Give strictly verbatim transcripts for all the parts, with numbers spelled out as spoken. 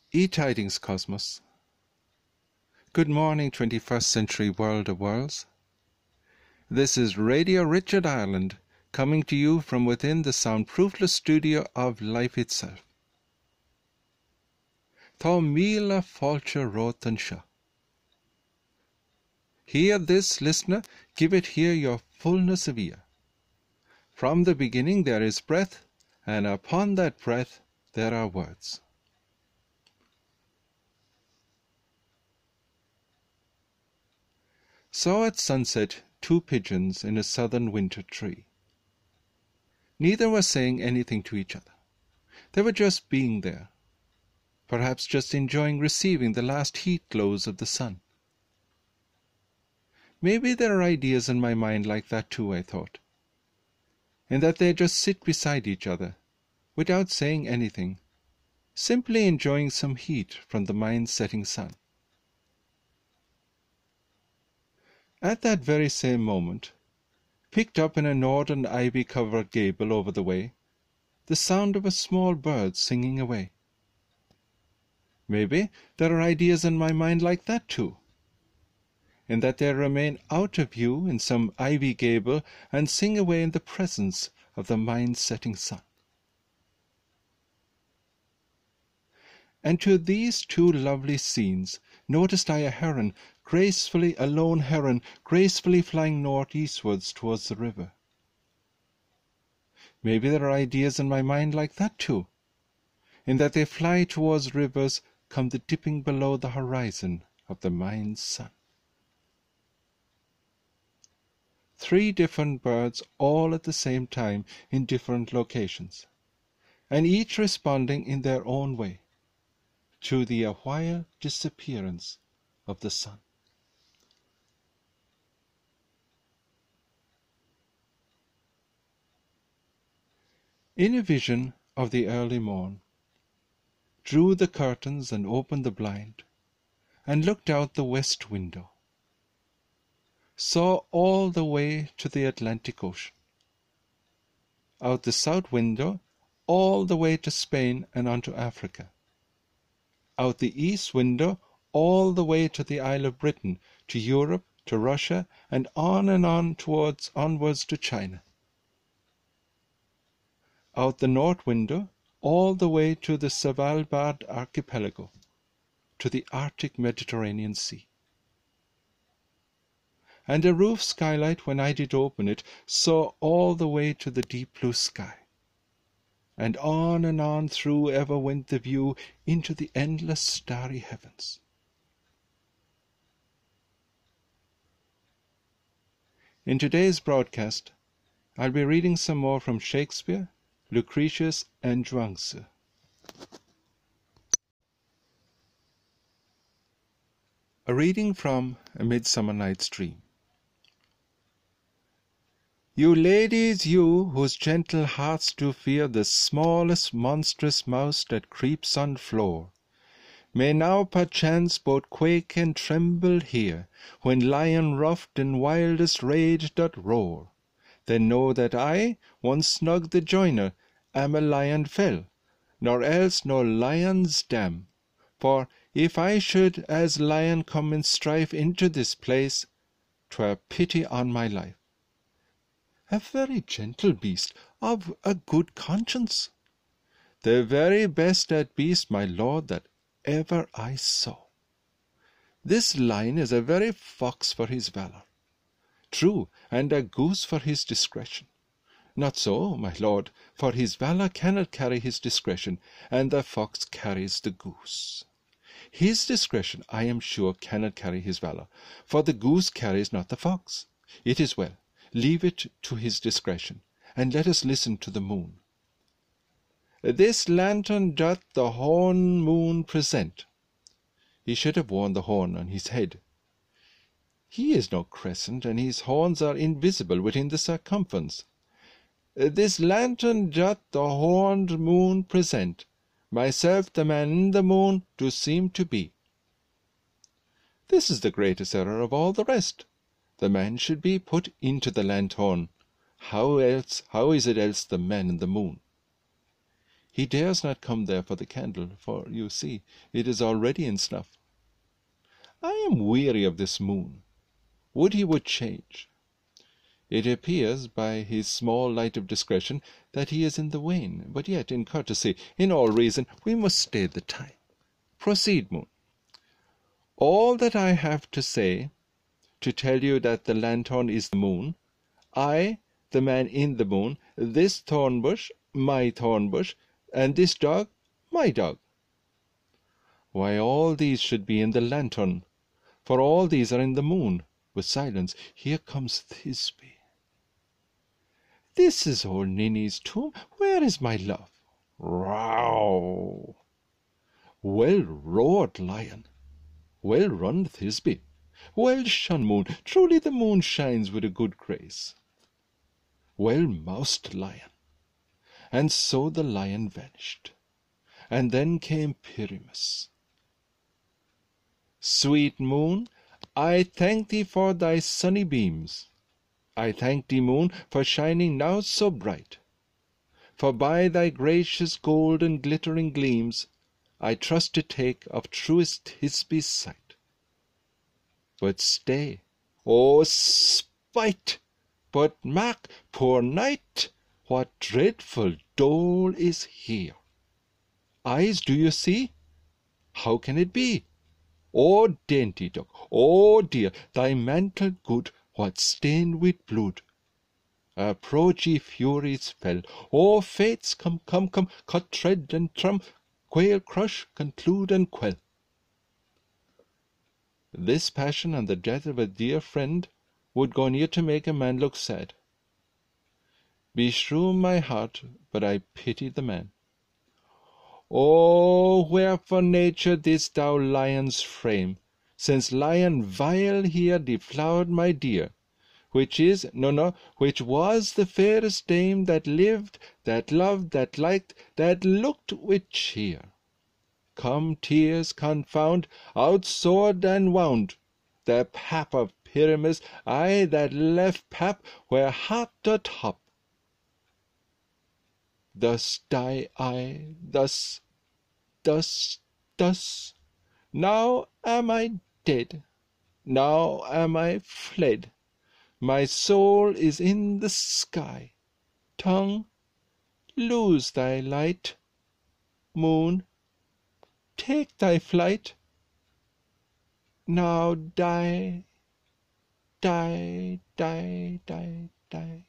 E-Tidings Cosmos. Good morning, twenty-first century world of worlds. This is Radio Richard Ireland, coming to you from within the soundproofless studio of life itself. Tá míle fáilte rót an seo. Hear this, listener, give it here your fullness of ear. From the beginning there is breath, and upon that breath there are words. Saw at sunset two pigeons in a southern winter tree. Neither were saying anything to each other. They were just being there, perhaps just enjoying receiving the last heat glows of the sun. Maybe there are ideas in my mind like that too, I thought, in that they just sit beside each other, without saying anything, simply enjoying some heat from the mind's setting sun. At that very same moment, picked up in a northern ivy-covered gable over the way, the sound of a small bird singing away. Maybe there are ideas in my mind like that too, in that they remain out of view in some ivy gable and sing away in the presence of the mind's setting sun. And to these two lovely scenes noticed I a heron, gracefully, a lone heron, gracefully flying northeastwards towards the river. Maybe there are ideas in my mind like that too, in that they fly towards rivers come the dipping below the horizon of the mind's sun. Three different birds all at the same time in different locations, and each responding in their own way to the awhile disappearance of the sun. In a vision of the early morn, drew the curtains and opened the blind, and looked out the west window, saw all the way to the Atlantic Ocean, out the south window all the way to Spain and on to Africa, out the east window all the way to the Isle of Britain, to Europe, to Russia, and on and on towards onwards to China. Out the north window all the way to the Svalbard archipelago, to the Arctic Mediterranean Sea. And a roof skylight, when I did open it, saw all the way to the deep blue sky. And on and on through ever went the view into the endless starry heavens. In today's broadcast, I'll be reading some more from Shakespeare, Lucretius, and Zhuang Tzu. A reading from A Midsummer Night's Dream. You ladies, you, whose gentle hearts do fear the smallest monstrous mouse that creeps on floor, may now perchance both quake and tremble here, when lion ruffed in wildest rage doth roar. Then know that I, once snug the joiner, am a lion fell, nor else no lion's dam. For if I should as lion come in strife into this place, 'twere pity on my life. A very gentle beast, of a good conscience, the very best at beast, my lord, that ever I saw. This lion is a very fox for his valour, true, and a goose for his discretion. Not so, my lord, for his valour cannot carry his discretion, and the fox carries the goose. His discretion, I am sure, cannot carry his valour, for the goose carries not the fox. It is well. Leave it to his discretion, and let us listen to the moon. This lantern doth the horn moon present. He should have worn the horn on his head. He is no crescent, and his horns are invisible within the circumference. This lantern doth the horned moon present. Myself the man in the moon do seem to be. This is the greatest error of all the rest. The man should be put into the lanthorn. How else, how is it else the man in the moon? He dares not come there for the candle, for, you see, it is already in snuff. I am weary of this moon. Would he would change. It appears, by his small light of discretion, that he is in the wane, but yet, in courtesy, in all reason, we must stay the time. Proceed, moon. All that I have to say, to tell you that the lanthorn is the moon, I, the man in the moon, this thorn bush, my thorn bush, and this dog, my dog. Why, all these should be in the lanthorn, for all these are in the moon. With silence, here comes Thisbe. This is old Ninny's tomb. Where is my love? Row! Well roared, lion. Well run, Thisbe. Well shone, moon. Truly the moon shines with a good grace. Well moused, lion. And so the lion vanished. And then came Pyramus. Sweet moon, I thank thee for thy sunny beams. I thank thee, moon, for shining now so bright. For by thy gracious golden glittering gleams I trust to take of truest Thisbe's sight. But stay, O spite! But mark, poor knight, what dreadful dole is here. Eyes, do you see? How can it be? O dainty duck, O dear, thy mantle good, what stained with blood. Approach, ye furies fell. O fates, come, come, come, cut, tread, and trum, quail, crush, conclude, and quell. This passion and the death of a dear friend would go near to make a man look sad. Beshrew my heart, but I pity the man. Oh, wherefore nature didst thou lion's frame, since lion vile here deflowered my dear, which is, no, no, which was the fairest dame that lived, that loved, that liked, that looked with cheer. Come, tears, confound, out sword and wound, the pap of Pyramus, aye, that left pap where heart doth hop. Thus die I, thus, thus, thus. Now am I dead, now am I fled. My soul is in the sky. Tongue, lose thy light. Moon, take thy flight. Now die, die, die, die, die.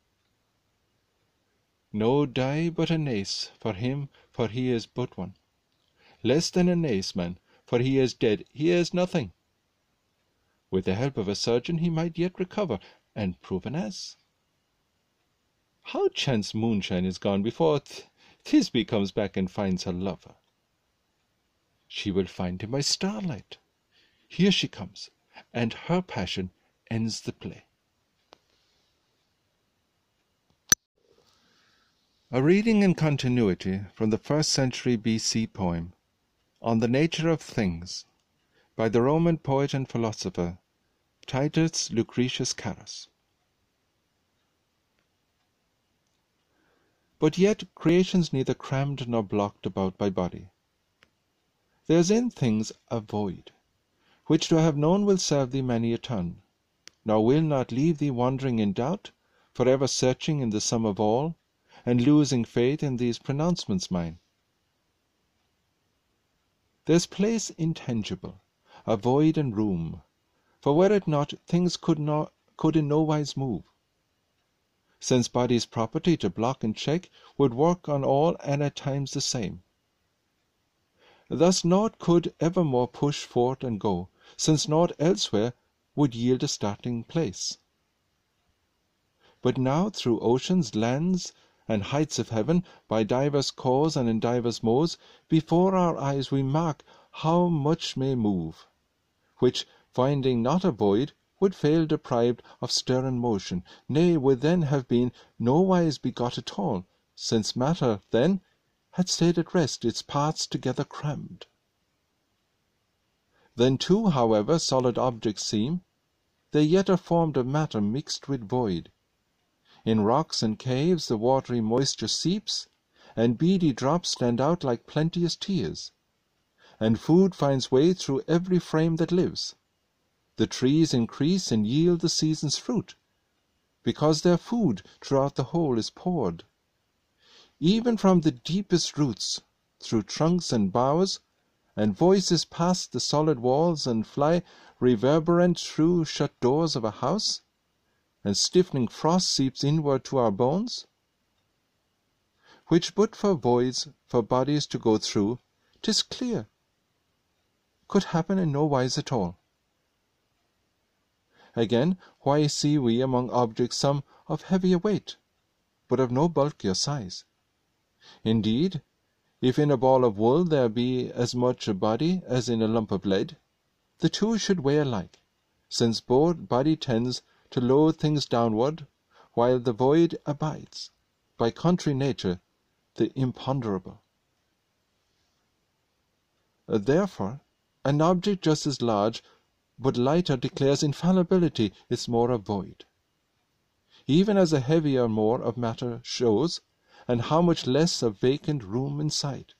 No die but an ace for him, for he is but one. Less than an ace, man, for he is dead, he is nothing. With the help of a surgeon he might yet recover, and prove an ass. How chance moonshine is gone before Th Thisbe comes back and finds her lover? She will find him by starlight. Here she comes, and her passion ends the play. A reading in continuity from the first century B C poem, On the Nature of Things, by the Roman poet and philosopher Titus Lucretius Carus. But yet creation's neither crammed nor blocked about by body. There's in things a void, which to have known will serve thee many a turn, nor will not leave thee wandering in doubt, for ever searching in the sum of all, and losing faith in these pronouncements mine. There's place intangible, a void and room, for were it not, things could not could in no wise move. Since body's property to block and check would work on all and at times the same. Thus naught could evermore push forth and go, since naught elsewhere would yield a starting place. But now through oceans, lands, and heights of heaven, by divers cause and in divers modes, before our eyes we mark how much may move, which, finding not a void, would fail deprived of stir and motion, nay, would then have been nowise begot at all, since matter then had stayed at rest, its parts together crammed. Then too, however solid objects seem, they yet are formed of matter mixed with void. In rocks and caves the watery moisture seeps, and beady drops stand out like plenteous tears, and food finds way through every frame that lives. The trees increase and yield the season's fruit, because their food throughout the whole is poured. Even from the deepest roots, through trunks and boughs, and voices pass the solid walls and fly reverberant through shut doors of a house, and stiffening frost seeps inward to our bones, which but for voids for bodies to go through, 'tis clear, could happen in no wise at all. Again, why see we among objects some of heavier weight, but of no bulkier size? Indeed, if in a ball of wool there be as much a body as in a lump of lead, the two should weigh alike, since both body tends to load things downward, while the void abides, by contrary nature, the imponderable. Therefore, an object just as large but lighter declares infallibility is more of void, even as a heavier more of matter shows, and how much less of vacant room inside.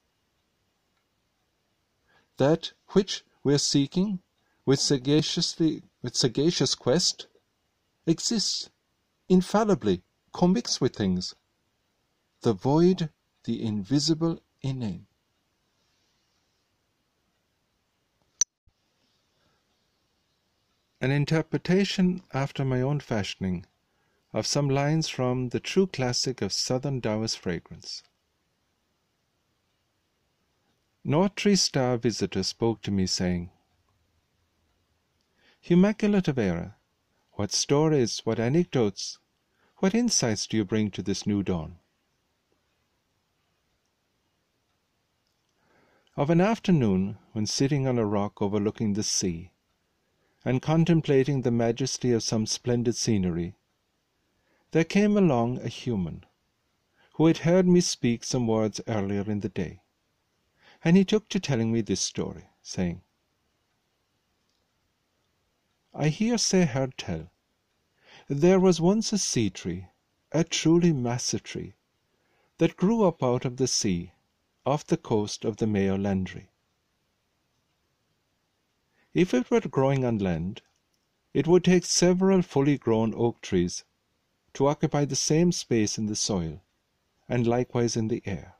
That which we are seeking with sagaciously with sagacious quest exists infallibly commixed with things, the void, the invisible inane. An interpretation after my own fashioning of some lines from the true classic of Southern Taoist fragrance. North Tree Star visitor spoke to me, saying, "Immaculate of Era, what stories, what anecdotes, what insights do you bring to this new dawn?" Of an afternoon, when sitting on a rock overlooking the sea, and contemplating the majesty of some splendid scenery, there came along a human, who had heard me speak some words earlier in the day, and he took to telling me this story, saying, "I hear say heard tell, there was once a sea tree, a truly massive tree, that grew up out of the sea, off the coast of the Mayo Landry. If it were growing on land, it would take several fully grown oak trees to occupy the same space in the soil, and likewise in the air.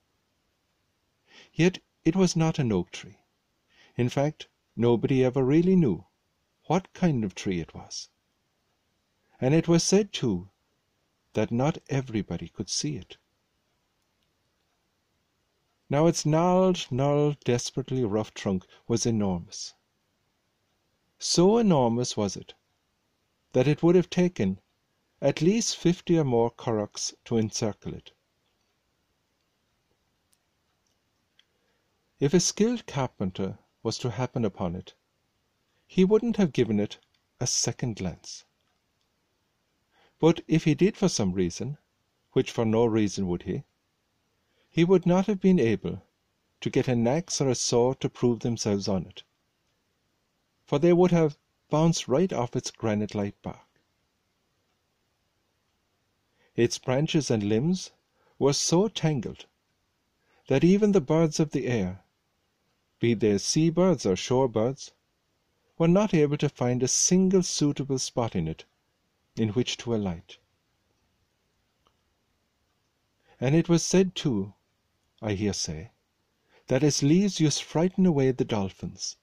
Yet it was not an oak tree. In fact, nobody ever really knew what kind of tree it was. And it was said, too, that not everybody could see it. Now its gnarled, gnarled, desperately rough trunk was enormous. So enormous was it, that it would have taken at least fifty or more currachs to encircle it. If a skilled carpenter was to happen upon it, he wouldn't have given it a second glance. But if he did for some reason, which for no reason would he, he would not have been able to get an axe or a saw to prove themselves on it, for they would have bounced right off its granite-like bark. Its branches and limbs were so tangled that even the birds of the air, be they sea-birds or shore-birds, were not able to find a single suitable spot in it in which to alight. And it was said, too, I hear say, that its leaves used to frighten away the dolphins.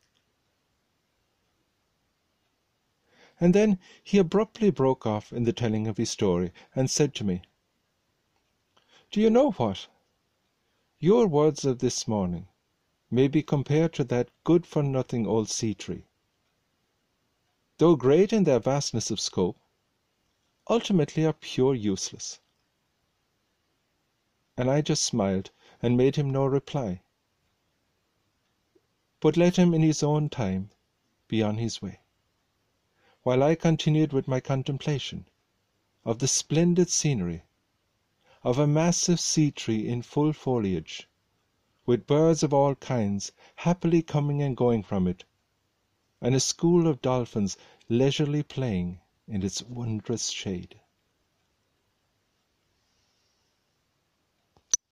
And then he abruptly broke off in the telling of his story, and said to me, "Do you know what? Your words of this morning may be compared to that good-for-nothing old sea-tree. Though great in their vastness of scope, ultimately are pure useless." And I just smiled and made him no reply, but let him in his own time be on his way, while I continued with my contemplation of the splendid scenery of a massive sea-tree in full foliage, with birds of all kinds happily coming and going from it, and a school of dolphins leisurely playing in its wondrous shade.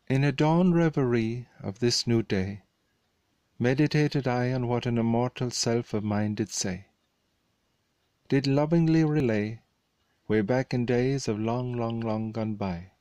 In a dawn reverie of this new day, meditated I on what an immortal self of mine did say, did lovingly relay, way back in days of long, long, long gone by.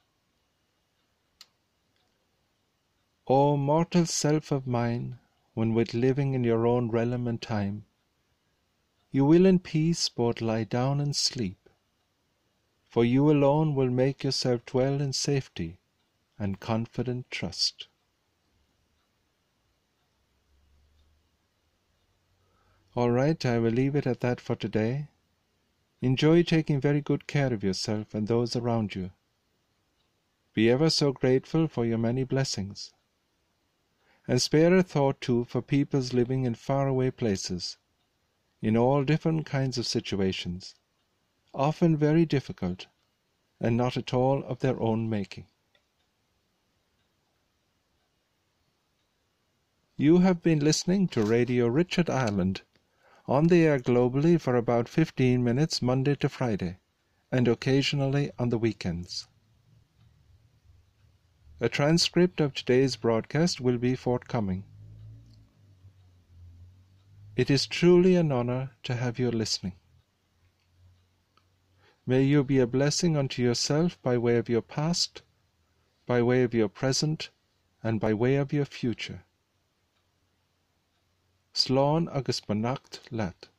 O mortal self of mine, when with living in your own realm and time, you will in peace both lie down and sleep, for you alone will make yourself dwell in safety and confident trust. All right, I will leave it at that for today. Enjoy taking very good care of yourself and those around you. Be ever so grateful for your many blessings. And spare a thought too for peoples living in faraway places, in all different kinds of situations, often very difficult, and not at all of their own making. You have been listening to Radio Richard Ireland, on the air globally for about fifteen minutes Monday to Friday, and occasionally on the weekends. A transcript of today's broadcast will be forthcoming. It is truly an honor to have you listening. May you be a blessing unto yourself by way of your past, by way of your present, and by way of your future. Slán agus beannacht leat.